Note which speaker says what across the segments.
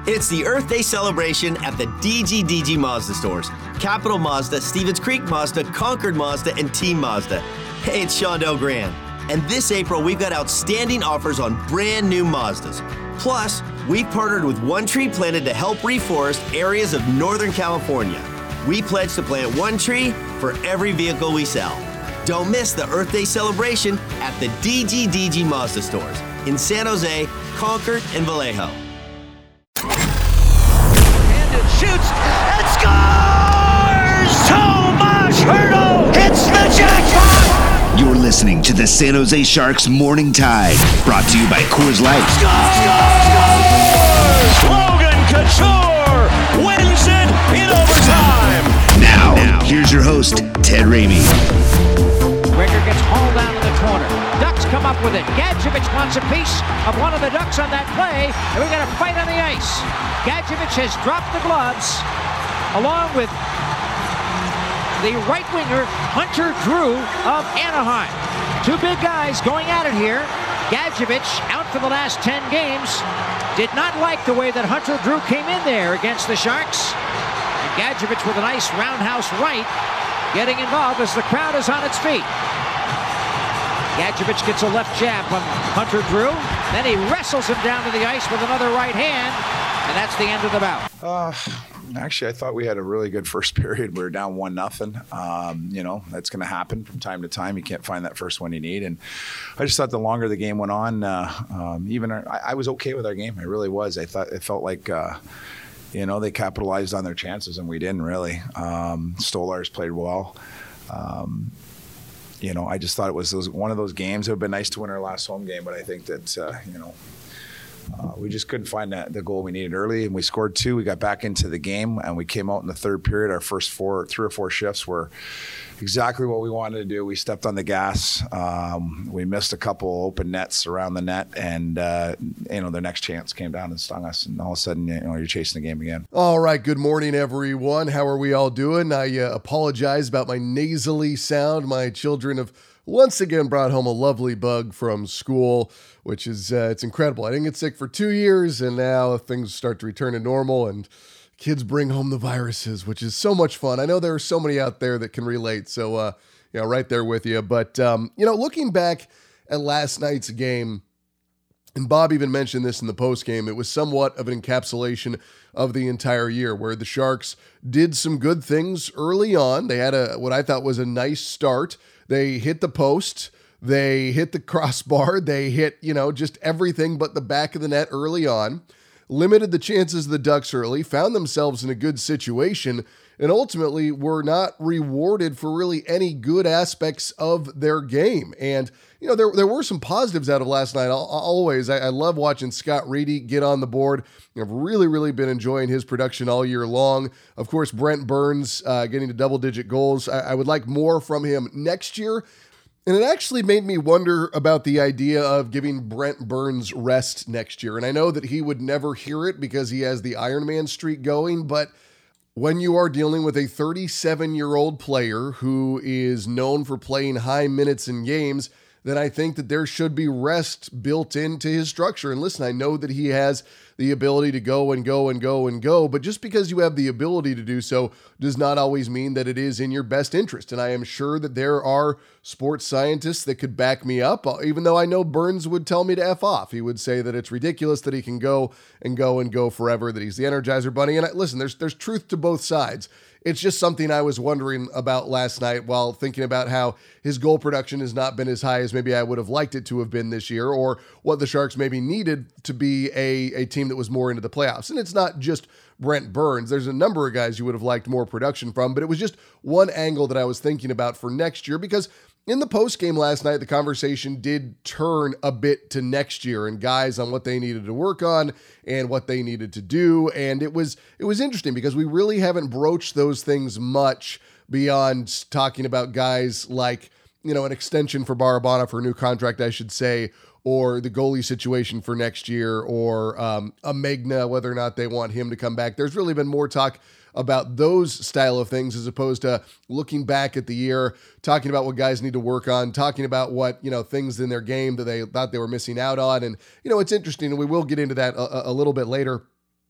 Speaker 1: It's the Earth Day celebration at the DGDG Mazda stores. Capital Mazda, Stevens Creek Mazda, Concord Mazda, and Team Mazda. Hey, it's Shondell Grand. And this April, we've got outstanding offers on brand new Mazdas. Plus, we've partnered with One Tree Planted to help reforest areas of Northern California. We pledge to plant one tree for every vehicle we sell. Don't miss the Earth Day celebration at the DGDG Mazda stores in San Jose, Concord, and Vallejo.
Speaker 2: Shoots and scores! Tomas Hertl hits the jackpot!
Speaker 3: You're listening to the San Jose Sharks Morning Tide, brought to you by Coors Light.
Speaker 2: Scores! Logan Couture wins it in overtime!
Speaker 3: Now, here's your host, Ted Ramey.
Speaker 4: Gregor gets hauled down to the corner. Ducks come up with it. Gadjevich wants a piece of one of the Ducks on that play, and we got a fight on the ice. Gadjevich has dropped the gloves, along with the right winger, Hunter Drew of Anaheim. Two big guys going at it here. Gadjevich, out for the last 10 games, did not like the way that Hunter Drew came in there against the Sharks. And Gadjevich with a nice roundhouse right, getting involved as the crowd is on its feet. Gadjevich gets a left jab from Hunter Drew. Then he wrestles him down to the ice with another right hand. And that's the end of the bout.
Speaker 5: Actually, I thought we had a really good first period. We were down 1-0. That's going to happen from time to time. You can't find that first one you need. And I just thought the longer the game went on, I was okay with our game. I really was. I thought it felt like they capitalized on their chances, and we didn't really. Stolarz played well. I just thought it was one of those games. It would have been nice to win our last home game, but I think that, we just couldn't find the goal we needed early, and we scored two. We got back into the game, and we came out in the third period. Our first 3 or 4 shifts were exactly what we wanted to do. We stepped on the gas. We missed a couple open nets around the net, and the next chance came down and stung us. And all of a sudden, you're chasing the game again.
Speaker 6: All right. Good morning, everyone. How are we all doing? I apologize about my nasally sound. My children have once again brought home a lovely bug from school, which is it's incredible. I didn't get sick for 2 years, and now things start to return to normal, and kids bring home the viruses, which is so much fun. I know there are so many out there that can relate, so right there with you. But looking back at last night's game, and Bob even mentioned this in the postgame, it was somewhat of an encapsulation of the entire year, where the Sharks did some good things early on. They had what I thought was a nice start. They hit the post. They hit the crossbar. They hit, just everything but the back of the net early on. Limited the chances of the Ducks early, found themselves in a good situation, and ultimately were not rewarded for really any good aspects of their game. And, there were some positives out of last night. I love watching Scott Reedy get on the board. I've really, really been enjoying his production all year long. Of course, Brent Burns getting to double-digit goals. I would like more from him next year. And it actually made me wonder about the idea of giving Brent Burns rest next year. And I know that he would never hear it because he has the Iron Man streak going, but when you are dealing with a 37-year-old player who is known for playing high minutes in games, then I think that there should be rest built into his structure. And listen, I know that he has the ability to go and go and go and go, but just because you have the ability to do so does not always mean that it is in your best interest. And I am sure that there are sports scientists that could back me up, even though I know Burns would tell me to F off. He would say that it's ridiculous that he can go and go and go forever, that he's the Energizer Bunny. And listen, there's truth to both sides. It's just something I was wondering about last night while thinking about how his goal production has not been as high as maybe I would have liked it to have been this year, or what the Sharks maybe needed to be a team that was more into the playoffs. And it's not just Brent Burns. There's a number of guys you would have liked more production from, but it was just one angle that I was thinking about for next year, because in the post game last night, the conversation did turn a bit to next year and guys on what they needed to work on and what they needed to do. And it was interesting because we really haven't broached those things much beyond talking about guys like, an extension for Barabanov for a new contract, I should say, or the goalie situation for next year, or a Megna, whether or not they want him to come back. There's really been more talk about those style of things as opposed to looking back at the year, talking about what guys need to work on, talking about what, things in their game that they thought they were missing out on. And, it's interesting, and we will get into that a little bit later.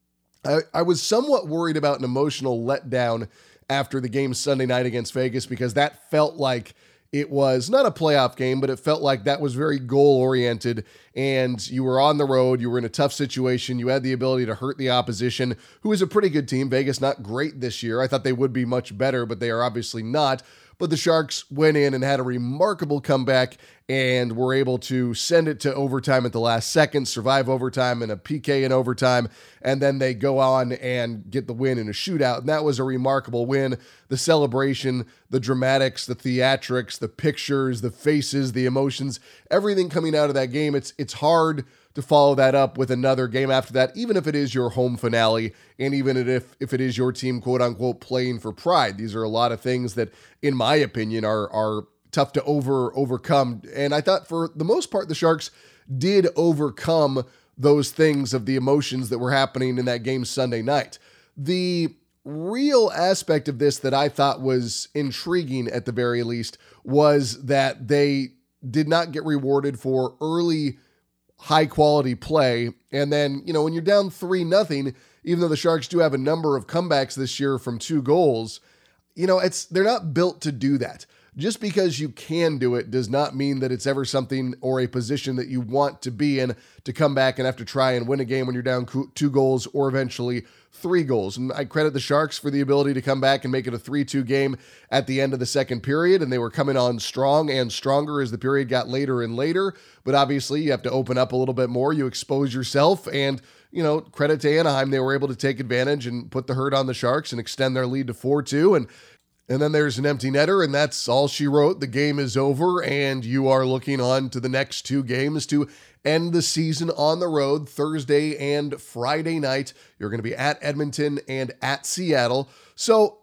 Speaker 6: I was somewhat worried about an emotional letdown after the game Sunday night against Vegas, because that felt like it was not a playoff game, but it felt like that was very goal-oriented, and you were on the road, you were in a tough situation, you had the ability to hurt the opposition, who is a pretty good team. Vegas, not great this year. I thought they would be much better, but they are obviously not. But the Sharks went in and had a remarkable comeback and were able to send it to overtime at the last second, survive overtime and a PK in overtime, and then they go on and get the win in a shootout. And that was a remarkable win. The celebration, the dramatics, the theatrics, the pictures, the faces, the emotions, everything coming out of that game. It's hard to follow that up with another game after that, even if it is your home finale, and even if it is your team, quote unquote, playing for pride. These are a lot of things that, in my opinion, are tough to overcome. And I thought for the most part, the Sharks did overcome those things of the emotions that were happening in that game Sunday night. The real aspect of this that I thought was intriguing, at the very least, was that they did not get rewarded for early high quality play. And then, when you're down 3-0, even though the Sharks do have a number of comebacks this year from 2 goals, they're not built to do that. Just because you can do it does not mean that it's ever something or a position that you want to be in, to come back and have to try and win a game when you're down 2 goals or eventually 3 goals. And I credit the Sharks for the ability to come back and make it a 3-2 game at the end of the second period. And they were coming on strong and stronger as the period got later and later. But obviously you have to open up a little bit more. You expose yourself, and credit to Anaheim. They were able to take advantage and put the hurt on the Sharks and extend their lead to 4-2. And then there's an empty netter, and that's all she wrote. The game is over, and you are looking on to the next 2 games to end the season on the road, Thursday and Friday night. You're going to be at Edmonton and at Seattle. So,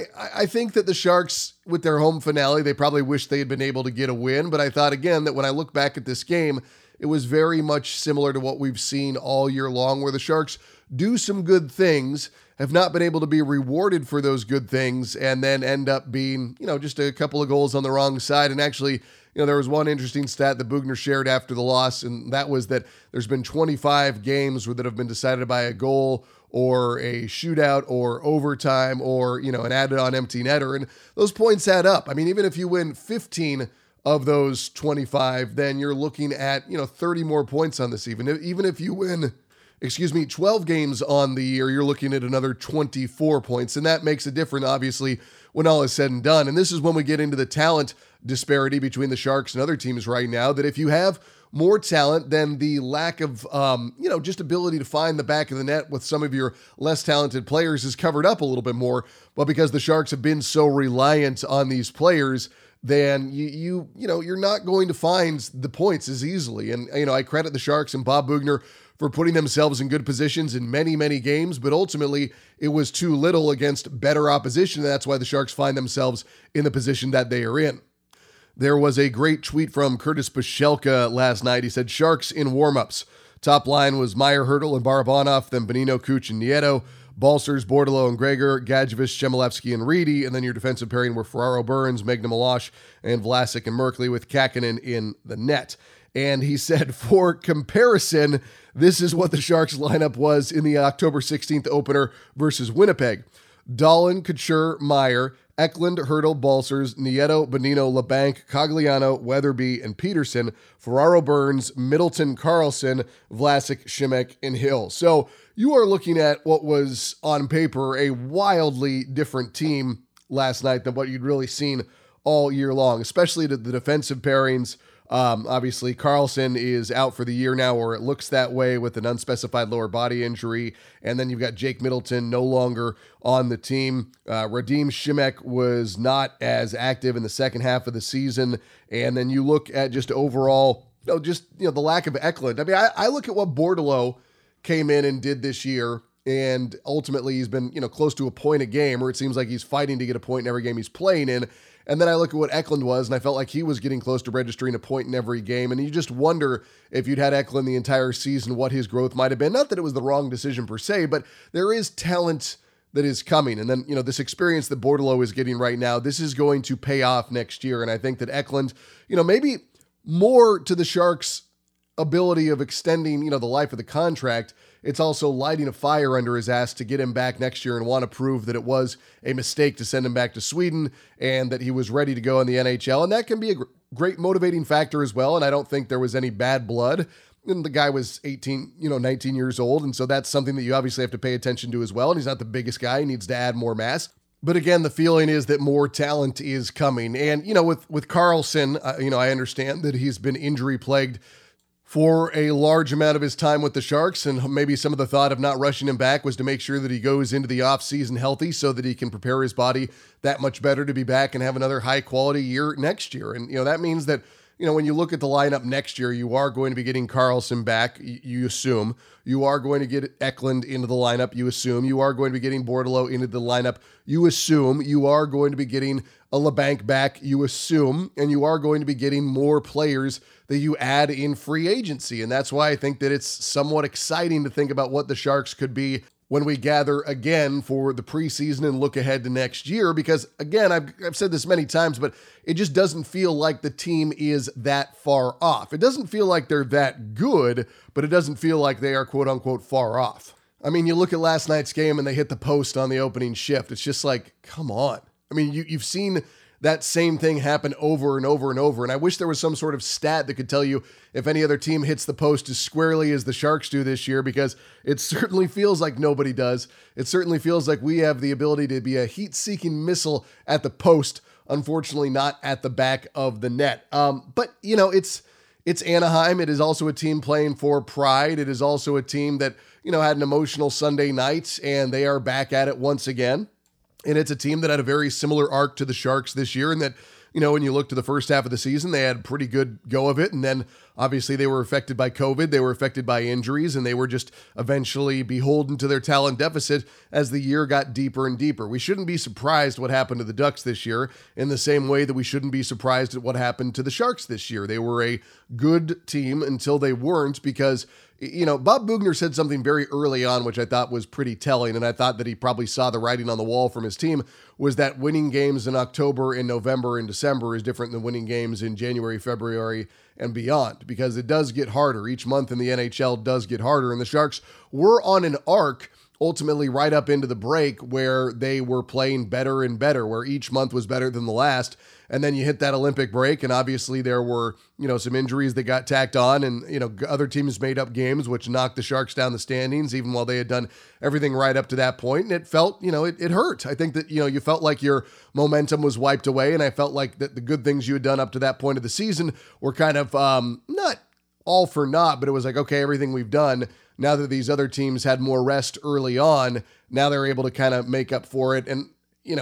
Speaker 6: I think that the Sharks, with their home finale, they probably wish they had been able to get a win. But I thought, again, that when I look back at this game, it was very much similar to what we've seen all year long, where the Sharks do some good things, have not been able to be rewarded for those good things, and then end up being, just a couple of goals on the wrong side. And actually, there was one interesting stat that Bugner shared after the loss, and that was that there's been 25 games that have been decided by a goal or a shootout or overtime or, an added on empty netter. And those points add up. I mean, even if you win 15 of those 25, then you're looking at, 30 more points on this. Even if you win 12 games on the year, you're looking at another 24 points. And that makes a difference, obviously, when all is said and done. And this is when we get into the talent disparity between the Sharks and other teams right now, that if you have more talent, then the lack of, just ability to find the back of the net with some of your less talented players is covered up a little bit more. But because the Sharks have been so reliant on these players, then you're not going to find the points as easily. And, I credit the Sharks and Bob Bugner for putting themselves in good positions in many, many games, but ultimately it was too little against better opposition. And that's why the Sharks find themselves in the position that they are in. There was a great tweet from Curtis Pashelka last night. He said, Sharks in warmups. Top line was Meyer, Hertl, and Barabanov, then Bonino, Kuch, and Nieto. Balcers, Bordeleau, and Gregor, Gadjevich, Chmelevski, and Reedy. And then your defensive pairing were Ferraro, Burns, Magnum Milosh, and Vlasic and Merkley, with Kakinen in the net. And he said, for comparison, this is what the Sharks lineup was in the October 16th opener versus Winnipeg. Dahlin, Couture, Meyer, Eklund, Hertl, Balcers, Nieto, Bonino, LeBanc, Cogliano, Weatherby, and Peterson, Ferraro, Burns, Middleton, Carlson, Vlasic, Šimek, and Hill. So you are looking at what was on paper a wildly different team last night than what you'd really seen all year long, especially the defensive pairings. Obviously, Carlson is out for the year now, or it looks that way, with an unspecified lower body injury. And then you've got Jake Middleton no longer on the team. Radim Šimek was not as active in the second half of the season. And then you look at just overall, the lack of Eklund. I mean, I look at what Bordeleau came in and did this year, and ultimately he's been, close to a point a game, or it seems like he's fighting to get a point in every game he's playing in. And then I look at what Eklund was, and I felt like he was getting close to registering a point in every game. And you just wonder, if you'd had Eklund the entire season, what his growth might have been. Not that it was the wrong decision per se, but there is talent that is coming. And then, this experience that Bordeleau is getting right now, this is going to pay off next year. And I think that Eklund, maybe more to the Sharks' ability of extending, the life of the contract, it's also lighting a fire under his ass to get him back next year and want to prove that it was a mistake to send him back to Sweden and that he was ready to go in the NHL. And that can be a great motivating factor as well. And I don't think there was any bad blood. And the guy was 19 years old. And so that's something that you obviously have to pay attention to as well. And he's not the biggest guy. He needs to add more mass. But again, the feeling is that more talent is coming. And, with Karlsson, I understand that he's been injury plagued for a large amount of his time with the Sharks. And maybe some of the thought of not rushing him back was to make sure that he goes into the offseason healthy so that he can prepare his body that much better to be back and have another high quality year next year. And, that means that, when you look at the lineup next year, you are going to be getting Karlsson back, you assume. You are going to get Eklund into the lineup, you assume. You are going to be getting Bordeleau into the lineup, you assume. You are going to be getting a LeBanc back, you assume. And you are going to be getting more players that you add in free agency. And that's why I think that it's somewhat exciting to think about what the Sharks could be when we gather again for the preseason and look ahead to next year. Because again, I've said this many times, but it just doesn't feel like the team is that far off. It doesn't feel like they're that good, but it doesn't feel like they are quote unquote far off. I mean, you look at last night's game and they hit the post on the opening shift. It's just like, come on. I mean, you've seen that same thing happen over and over and over. And I wish there was some sort of stat that could tell you if any other team hits the post as squarely as the Sharks do this year, because it certainly feels like nobody does. It certainly feels like we have the ability to be a heat-seeking missile at the post, unfortunately not at the back of the net. But, it's Anaheim. It is also a team playing for pride. It is also a team that, had an emotional Sunday night, and they are back at it once again. And it's a team that had a very similar arc to the Sharks this year, and that, when you look to the first half of the season, they had a pretty good go of it. And then obviously they were affected by COVID. They were affected by injuries, and they were just eventually beholden to their talent deficit as the year got deeper and deeper. We shouldn't be surprised what happened to the Ducks this year in the same way that we shouldn't be surprised at what happened to the Sharks this year. They were a good team until they weren't, because Bob Boughner said something very early on, which I thought was pretty telling, and I thought that he probably saw the writing on the wall from his team, was that winning games in October and November and December is different than winning games in January, February, and beyond, because it does get harder. Each month in the NHL does get harder, and the Sharks were on an arc ultimately right up into the break where they were playing better and better, where each month was better than the last. And then you hit that Olympic break, and obviously there were, some injuries that got tacked on, and, other teams made up games, which knocked the Sharks down the standings, even while they had done everything right up to that point. And it felt, it hurt. I think that, you felt like your momentum was wiped away, and I felt like that the good things you had done up to that point of the season were kind of not all for naught, but it was like, okay, everything we've done, now that these other teams had more rest early on, now they're able to kind of make up for it. And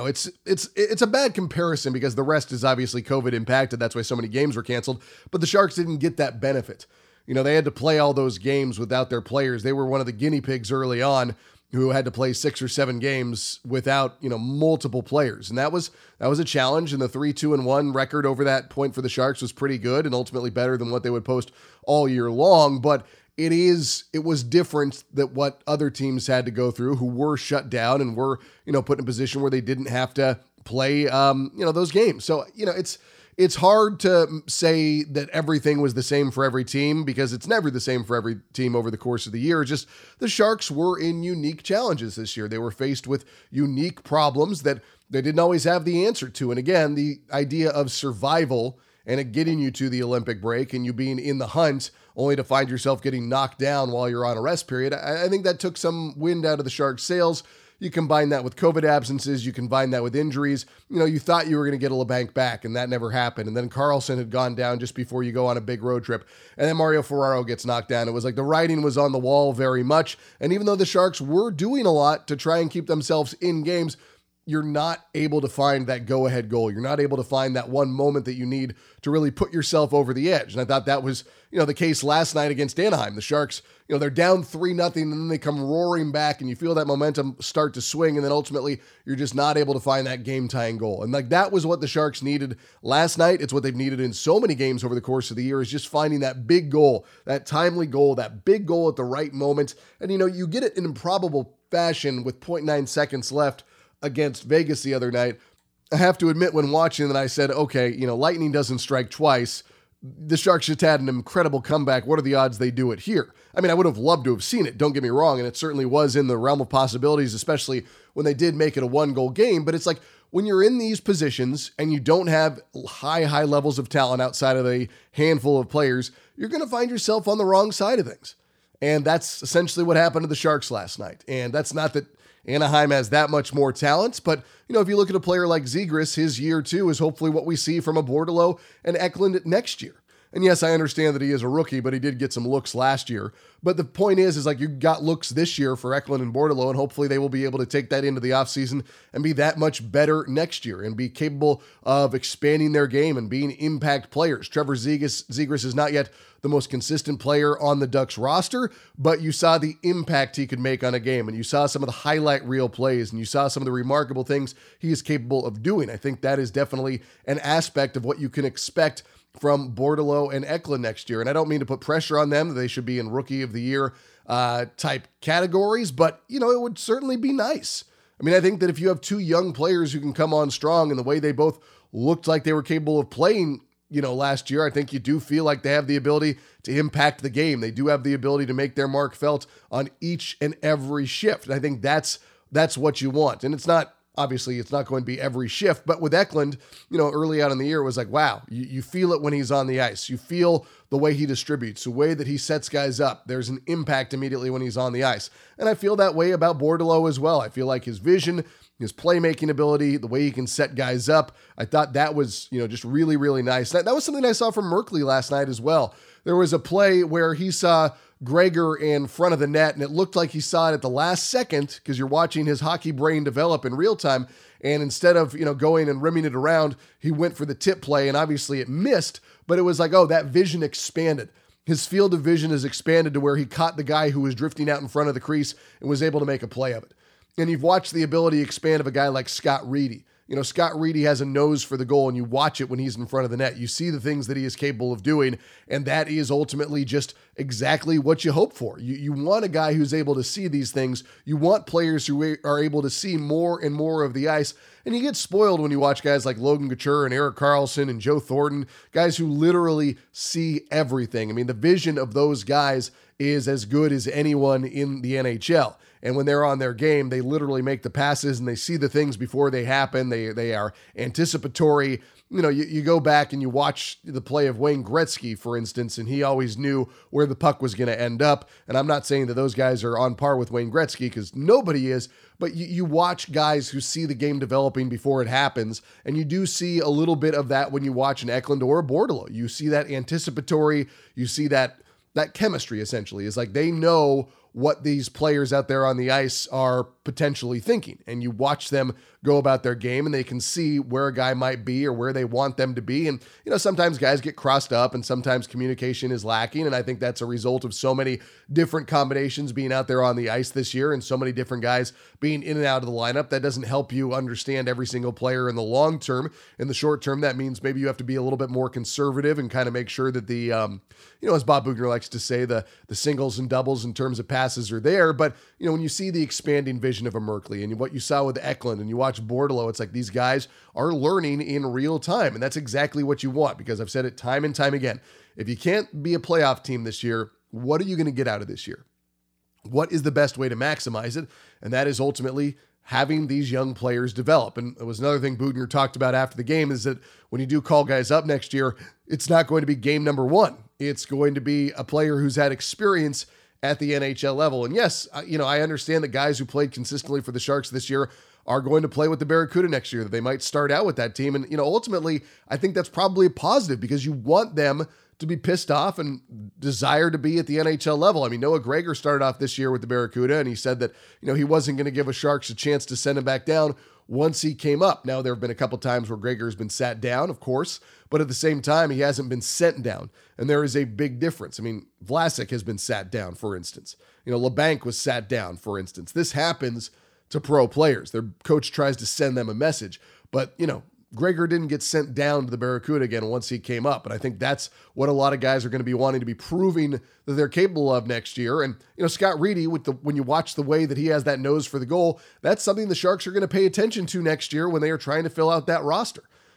Speaker 6: it's a bad comparison because the rest is obviously COVID impacted. That's why so many games were canceled. But the Sharks didn't get that benefit. They had to play all those games without their players. They were one of the guinea pigs early on who had to play 6 or 7 games without, multiple players. And that was a challenge. And the 3-2-1 record over that point for the Sharks was pretty good and ultimately better than what they would post all year long. But it was different that what other teams had to go through who were shut down and were, put in a position where they didn't have to play, those games. So, it's hard to say that everything was the same for every team because it's never the same for every team over the course of the year. Just the Sharks were in unique challenges this year. They were faced with unique problems that they didn't always have the answer to. And again, the idea of survival and it getting you to the Olympic break and you being in the hunt only to find yourself getting knocked down while you're on a rest period, I think that took some wind out of the Sharks' sails. You combine that with COVID absences, you combine that with injuries. You thought you were going to get a LeBanc back, and that never happened. And then Karlsson had gone down just before you go on a big road trip. And then Mario Ferraro gets knocked down. It was like the writing was on the wall very much. And even though the Sharks were doing a lot to try and keep themselves in games, you're not able to find that go-ahead goal. You're not able to find that one moment that you need to really put yourself over the edge. And I thought that was, the case last night against Anaheim. The Sharks, they're down 3-0, and then they come roaring back, and you feel that momentum start to swing, and then ultimately you're just not able to find that game-tying goal. And that was what the Sharks needed last night. It's what they've needed in so many games over the course of the year, is just finding that big goal, that timely goal, that big goal at the right moment. And, you get it in improbable fashion with 0.9 seconds left against Vegas the other night. I have to admit when watching that I said, okay, lightning doesn't strike twice. the Sharks just had an incredible comeback. What are the odds they do it here? I mean, I would have loved to have seen it, don't get me wrong, and it certainly was in the realm of possibilities, especially when they did make it a 1-goal game. But it's like, when you're in these positions and you don't have high levels of talent outside of a handful of players, you're going to find yourself on the wrong side of things. And that's essentially what happened to the Sharks last night. And that's not that Anaheim has that much more talent, but if you look at a player like Zegras, his year 2 is hopefully what we see from a Bordeleau and Eklund next year. And yes, I understand that he is a rookie, but he did get some looks last year. But the point is like, you got looks this year for Eklund and Bordeleau, and hopefully they will be able to take that into the offseason and be that much better next year and be capable of expanding their game and being impact players. Trevor Zegras is not yet the most consistent player on the Ducks roster, but you saw the impact he could make on a game, and you saw some of the highlight reel plays, and you saw some of the remarkable things he is capable of doing. I think that is definitely an aspect of what you can expect from Bordeleau and Eklund next year. And I don't mean to put pressure on them. They should be in Rookie of the Year type categories, but, it would certainly be nice. I mean, I think that if you have 2 young players who can come on strong and the way they both looked like they were capable of playing, last year, I think you do feel like they have the ability to impact the game. They do have the ability to make their mark felt on each and every shift. And I think that's what you want. And obviously, it's not going to be every shift, but with Eklund, early out in the year, it was like, wow, you feel it when he's on the ice. You feel the way he distributes, the way that he sets guys up. There's an impact immediately when he's on the ice. And I feel that way about Bordeleau as well. I feel like his vision, his playmaking ability, the way he can set guys up, I thought that was, just really, really nice. That was something I saw from Merkley last night as well. There was a play where he saw Gregor in front of the net, and it looked like he saw it at the last second because you're watching his hockey brain develop in real time. And instead of, going and rimming it around, he went for the tip play, and obviously it missed, but it was like, oh, that vision expanded. His field of vision is expanded to where he caught the guy who was drifting out in front of the crease and was able to make a play of it. And you've watched the ability expand of a guy like Scott Reedy. Scott Reedy has a nose for the goal, and you watch it when he's in front of the net. You see the things that he is capable of doing, and that is ultimately just exactly what you hope for. You want a guy who's able to see these things. You want players who are able to see more and more of the ice, and you get spoiled when you watch guys like Logan Couture and Erik Karlsson and Joe Thornton, guys who literally see everything. I mean, the vision of those guys is as good as anyone in the NHL. And when they're on their game, they literally make the passes and they see the things before they happen. They are anticipatory. You go back and you watch the play of Wayne Gretzky, for instance, and he always knew where the puck was going to end up. And I'm not saying that those guys are on par with Wayne Gretzky, because nobody is, but you watch guys who see the game developing before it happens. And you do see a little bit of that when you watch an Eklund or a Bordeleau. You see that anticipatory, you see that chemistry essentially is like they know what these players out there on the ice are potentially thinking. And you watch them go about their game and they can see where a guy might be or where they want them to be. And, sometimes guys get crossed up and sometimes communication is lacking. And I think that's a result of so many different combinations being out there on the ice this year and so many different guys being in and out of the lineup. That doesn't help you understand every single player in the long term. In the short term, that means maybe you have to be a little bit more conservative and kind of make sure that the, as Bob Boughner likes to say, the singles and doubles in terms of passes are there. But, when you see the expanding vision of a Merkley and what you saw with Eklund and you watch Bordeleau, it's like these guys are learning in real time. And that's exactly what you want, because I've said it time and time again. If you can't be a playoff team this year, what are you going to get out of this year? What is the best way to maximize it? And that is ultimately having these young players develop. And it was another thing Boughner talked about after the game is that when you do call guys up next year, it's not going to be game number 1. It's going to be a player who's had experience at the NHL level. And yes, I understand that guys who played consistently for the Sharks this year are going to play with the Barracuda next year, that they might start out with that team. And, ultimately, I think that's probably a positive because you want them to be pissed off and desire to be at the NHL level. I mean, Noah Gregor started off this year with the Barracuda, and he said that, he wasn't going to give a Sharks a chance to send him back down once he came up. Now, there have been a couple times where Gregor has been sat down, of course, but at the same time, he hasn't been sent down. And there is a big difference. I mean, Vlasic has been sat down, for instance. LeBanc was sat down, for instance. This happens to pro players. Their coach tries to send them a message. But, Gregor didn't get sent down to the Barracuda again once he came up. And I think that's what a lot of guys are going to be wanting to be proving that they're capable of next year. And, Scott Reedy, when you watch the way that he has that nose for the goal, that's something the Sharks are going to pay attention to next year when they are trying to fill out that roster.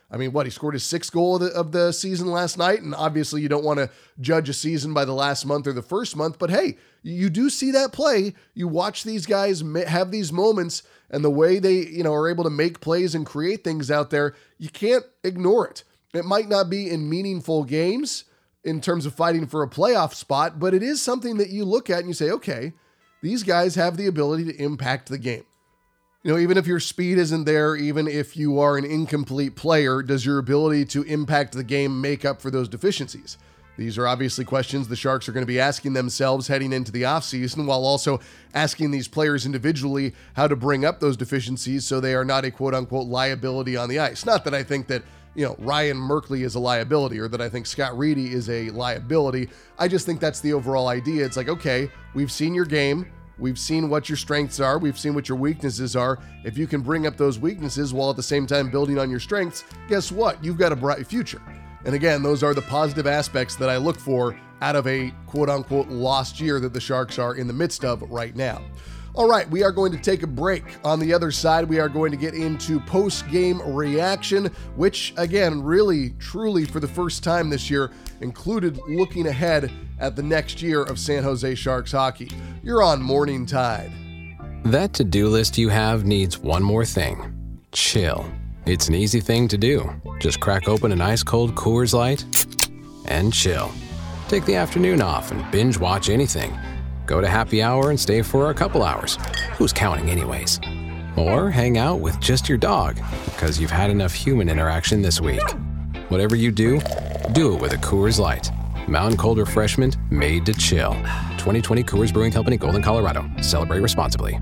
Speaker 6: I mean, he scored his 6th goal of the season last night, and obviously you don't want to judge a season by the last month or the first month, but hey, you do see that play. You watch these guys have these moments, and the way they, are able to make plays and create things out there, you can't ignore it. It might not be in meaningful games in terms of fighting for a playoff spot, but it is something that you look at and you say, okay, these guys have the ability to impact the game. Even if your speed isn't there, even if you are an incomplete player, does your ability to impact the game make up for those deficiencies? These are obviously questions the Sharks are going to be asking themselves heading into the offseason, while also asking these players individually how to bring up those deficiencies so they are not a quote-unquote liability on the ice. Not that I think that, Ryan Merkley is a liability or that I think Scott Reedy is a liability. I just think that's the overall idea. It's like, okay, we've seen your game. We've seen what your strengths are. We've seen what your weaknesses are. If you can bring up those weaknesses while at the same time building on your strengths, guess what? You've got a bright future. And again, those are the positive aspects that I look for out of a quote-unquote lost year that the Sharks are in the midst of right now. All right, we are going to take a break. On the other side, we are going to get into post-game reaction, which, again, really, truly, for the first time this year, included looking ahead at the next year of San Jose Sharks hockey. You're on Morning Tide.
Speaker 7: That to-do list you have needs one more thing. Chill. It's an easy thing to do. Just crack open an ice-cold Coors Light and chill. Take the afternoon off and binge watch anything. Go to happy hour and stay for a couple hours. Who's counting anyways? Or hang out with just your dog because you've had enough human interaction this week. Whatever you do it with a Coors Light. Mountain Cold Refreshment made to chill. 2020 Coors Brewing Company, Golden, Colorado. Celebrate responsibly.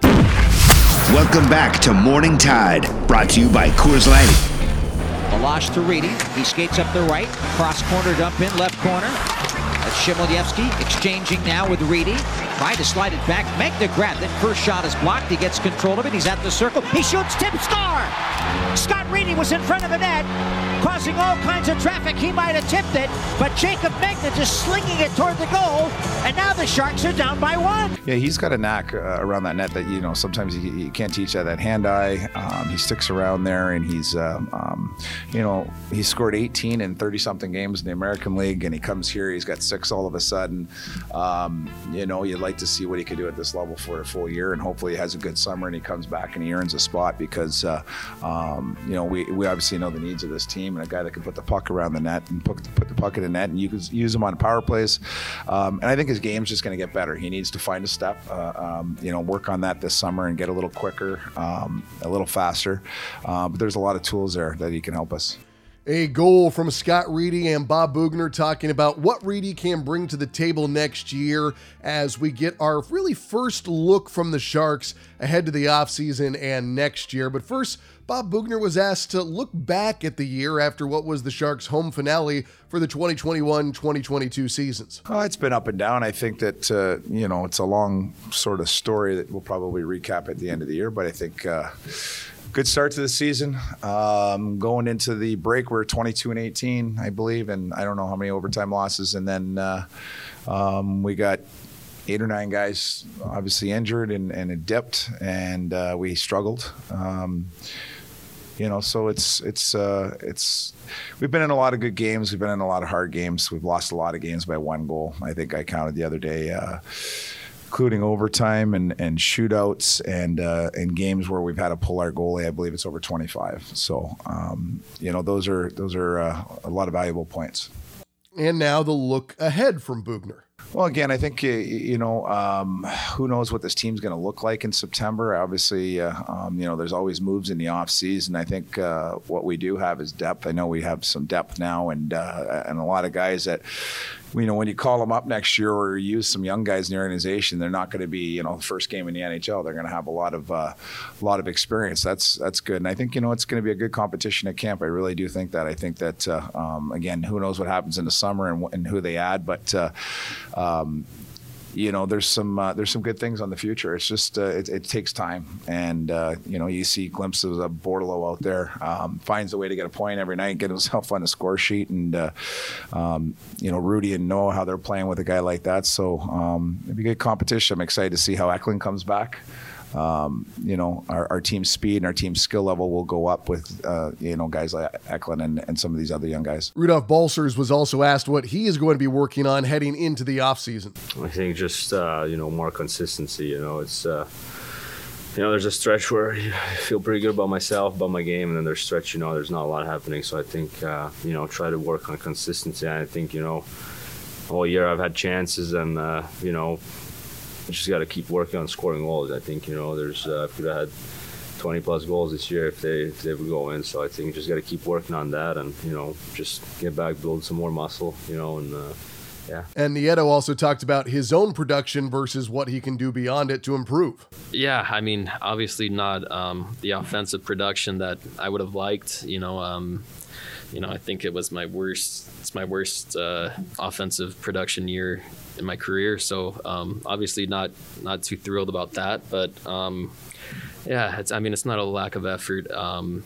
Speaker 3: Welcome back to Morning Tide, brought to you by Coors Light.
Speaker 4: Meloche to Reedy. He skates up the right. Cross corner dump in left corner. That's Shimolyevsky exchanging now with Reedy. Tried to slide it back. Magna grabbed it. First shot is blocked. He gets control of it. He's at the circle. He shoots, tip, score! Scott Reedy was in front of the net, causing all kinds of traffic. He might have tipped it, but Jacob Magna just slinging it toward the goal, and now the Sharks are down by 1.
Speaker 5: Yeah, he's got a knack around that net that, sometimes you can't teach that hand-eye. He sticks around there, and he's, he scored 18 in 30-something games in the American League, and he comes here, he's got 6 all of a sudden. You'd like to see what he could do at this level for a full year, and hopefully he has a good summer and he comes back and he earns a spot because, we obviously know the needs of this team, and a guy that can put the puck around the net and put the puck in the net, and you can use him on power plays. And I think his game's just going to get better. He needs to find a step, work on that this summer and get a little quicker, a little faster. But there's a lot of tools there that he can help us.
Speaker 6: A goal from Scott Reedy and Bob Boughner talking about what Reedy can bring to the table next year as we get our really first look from the Sharks ahead to the offseason and next year. But first, Bob Boughner was asked to look back at the year after what was the Sharks' home finale for the 2021-2022 seasons.
Speaker 5: It's been up and down. I think that, it's a long sort of story that we'll probably recap at the end of the year, but I think good start to the season. Going into the break, we're 22-18, I believe, and I don't know how many overtime losses. And then we got 8 or 9 guys obviously injured and it dipped, and we struggled. So it's we've been in a lot of good games. We've been in a lot of hard games. We've lost a lot of games by 1 goal. I think I counted the other day, including overtime and shootouts and games where we've had to pull our goalie. I believe it's over 25. So, those are a lot of valuable points.
Speaker 6: And now the look ahead from Boughner.
Speaker 5: Well, again, I think, who knows what this team's going to look like in September. Obviously, there's always moves in the offseason. I think what we do have is depth. I know we have some depth now and a lot of guys that, when you call them up next year or use some young guys in the organization, they're not going to be, the first game in the NHL. They're going to have a lot of experience. That's good. And I think, it's going to be a good competition at camp. I really do think that. I think that, again, who knows what happens in the summer and who they add, but there's some good things on the future. It's just it takes time, and you see glimpses of Bordelot out there finds a way to get a point every night, get himself on the score sheet, and Rudy and Noah, how they're playing with a guy like that. So it'd be good competition. I'm excited to see how Eklund comes back. our team's speed and our team's skill level will go up with, guys like Eklund and some of these other young guys.
Speaker 6: Rudolph Balcers was also asked what he is going to be working on heading into the offseason.
Speaker 8: I think just, more consistency. It's, there's a stretch where I feel pretty good about myself, about my game, and then there's a stretch, there's not a lot happening. So I think, try to work on consistency. And I think, all year I've had chances and, just got to keep working on scoring goals. I think, there's could have had 20-plus goals this year if they would go in. So I think just got to keep working on that and, just get back, build some more muscle, and yeah.
Speaker 6: And Nieto also talked about his own production versus what he can do beyond it to improve.
Speaker 9: Yeah, I mean, obviously not the offensive production that I would have liked. I think it was my worst. It's my worst offensive production year in my career. So obviously not too thrilled about that. But it's not a lack of effort. I'll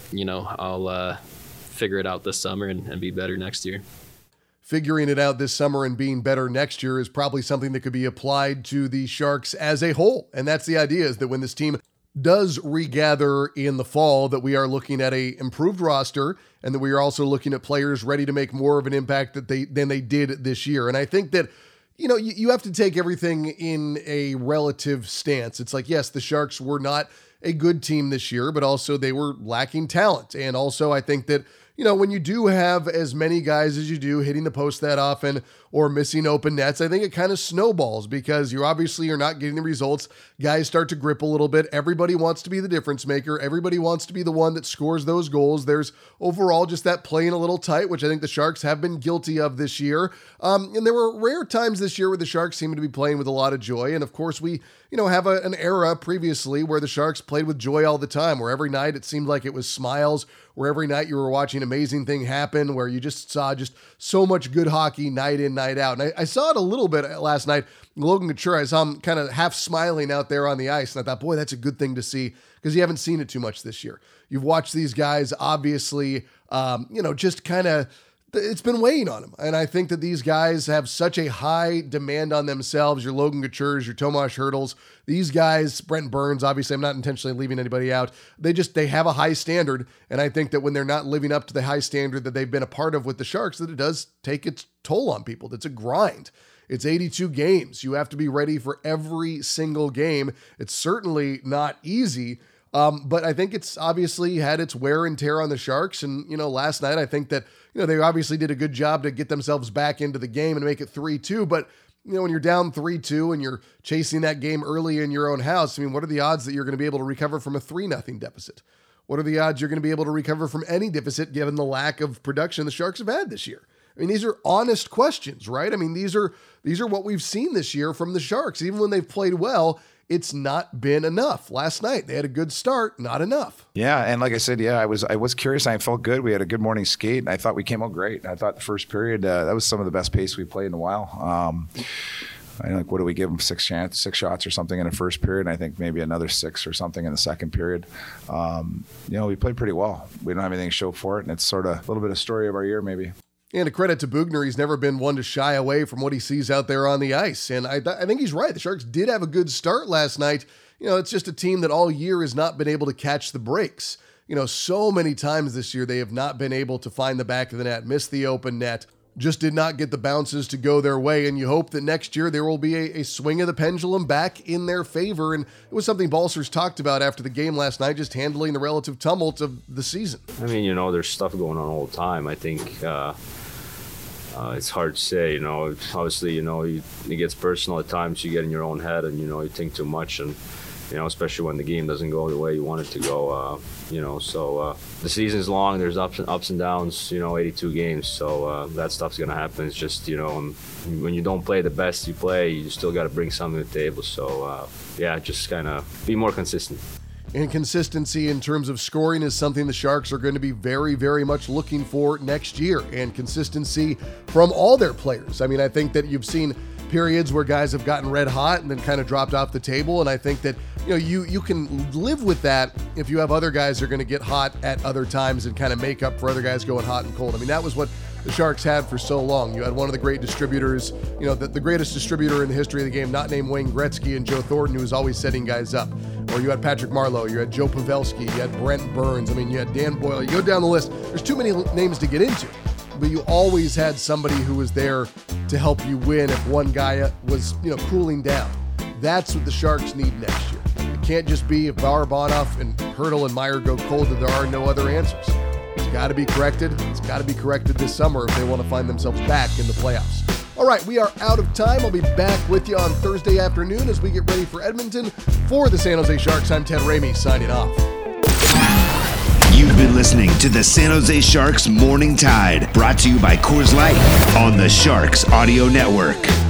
Speaker 9: figure it out this summer and be better next year.
Speaker 6: Figuring it out this summer and being better next year is probably something that could be applied to the Sharks as a whole. And that's the idea, is that when this team does regather in the fall, that we are looking at a improved roster and that we are also looking at players ready to make more of an impact than they did this year. And I think that, you have to take everything in a relative stance. It's like, yes, the Sharks were not a good team this year, but also they were lacking talent. And also I think that, when you do have as many guys as you do hitting the post that often or missing open nets, I think it kind of snowballs because you obviously are not getting the results. Guys start to grip a little bit. Everybody wants to be the difference maker. Everybody wants to be the one that scores those goals. There's overall just that playing a little tight, which I think the Sharks have been guilty of this year. And there were rare times this year where the Sharks seemed to be playing with a lot of joy. And of course we, have an era previously where the Sharks played with joy all the time, where every night it seemed like it was smiles, where every night you were watching amazing thing happen, where you just saw just so much good hockey night in, night out. And I saw it a little bit last night. Logan Couture, I saw him kind of half smiling out there on the ice. And I thought, boy, that's a good thing to see because you haven't seen it too much this year. You've watched these guys, obviously, just kind of, it's been weighing on them. And I think that these guys have such a high demand on themselves. Your Logan Coutures, your Tomas Hertls, these guys, Brent Burns, obviously I'm not intentionally leaving anybody out. They have a high standard. And I think that when they're not living up to the high standard that they've been a part of with the Sharks, that it does take its toll on people. It's a grind. It's 82 games. You have to be ready for every single game. It's certainly not easy. But I think it's obviously had its wear and tear on the Sharks. And, last night, I think that, they obviously did a good job to get themselves back into the game and make it 3-2. But, when you're down 3-2 and you're chasing that game early in your own house, what are the odds that you're going to be able to recover from a 3-0 deficit? What are the odds you're going to be able to recover from any deficit given the lack of production the Sharks have had this year? These are honest questions, right? These are what we've seen this year from the Sharks. Even when they've played well, it's not been enough. Last night, they had a good start, not enough.
Speaker 5: Yeah, and like I said, I was curious. I felt good. We had a good morning skate, and I thought we came out great. I thought the first period, that was some of the best pace we played in a while. What do we give them? 6 shots or something in the first period, and I think maybe another 6 or something in the second period. We played pretty well. We don't have anything to show for it, and it's sort of a little bit of story of our year maybe.
Speaker 6: And a credit to Bugner, he's never been one to shy away from what he sees out there on the ice. And I think he's right. The Sharks did have a good start last night. It's just a team that all year has not been able to catch the breaks. So many times this year they have not been able to find the back of the net, miss the open net, just did not get the bounces to go their way. And you hope that next year there will be a swing of the pendulum back in their favor. And it was something Balcers talked about after the game last night, just handling the relative tumult of the season.
Speaker 8: There's stuff going on all the time. I think it's hard to say, obviously, it gets personal at times. You get in your own head and, you think too much. And, especially when the game doesn't go the way you want it to go, so the season's long. There's ups and downs, 82 games. So that stuff's going to happen. It's just, when you don't play the best you play, you still got to bring something to the table. So, just kind of be more consistent.
Speaker 6: And consistency in terms of scoring is something the Sharks are going to be very, very much looking for next year. And consistency from all their players. I think that you've seen periods where guys have gotten red hot and then kind of dropped off the table. And I think that, you can live with that if you have other guys that are going to get hot at other times and kind of make up for other guys going hot and cold. That was what the Sharks had for so long. You had one of the great distributors, the greatest distributor in the history of the game, not named Wayne Gretzky, and Joe Thornton, who was always setting guys up. Or you had Patrick Marleau, you had Joe Pavelski, you had Brent Burns, you had Dan Boyle. You go down the list. There's too many names to get into. But you always had somebody who was there to help you win if one guy was, cooling down. That's what the Sharks need next year. It can't just be if Barabanov and Hertl and Meyer go cold that there are no other answers. It's got to be corrected. It's got to be corrected this summer if they want to find themselves back in the playoffs. All right, we are out of time. I'll be back with you on Thursday afternoon as we get ready for Edmonton. For the San Jose Sharks, I'm Ted Ramey signing off.
Speaker 3: You've been listening to the San Jose Sharks Morning Tide, brought to you by Coors Light on the Sharks Audio Network.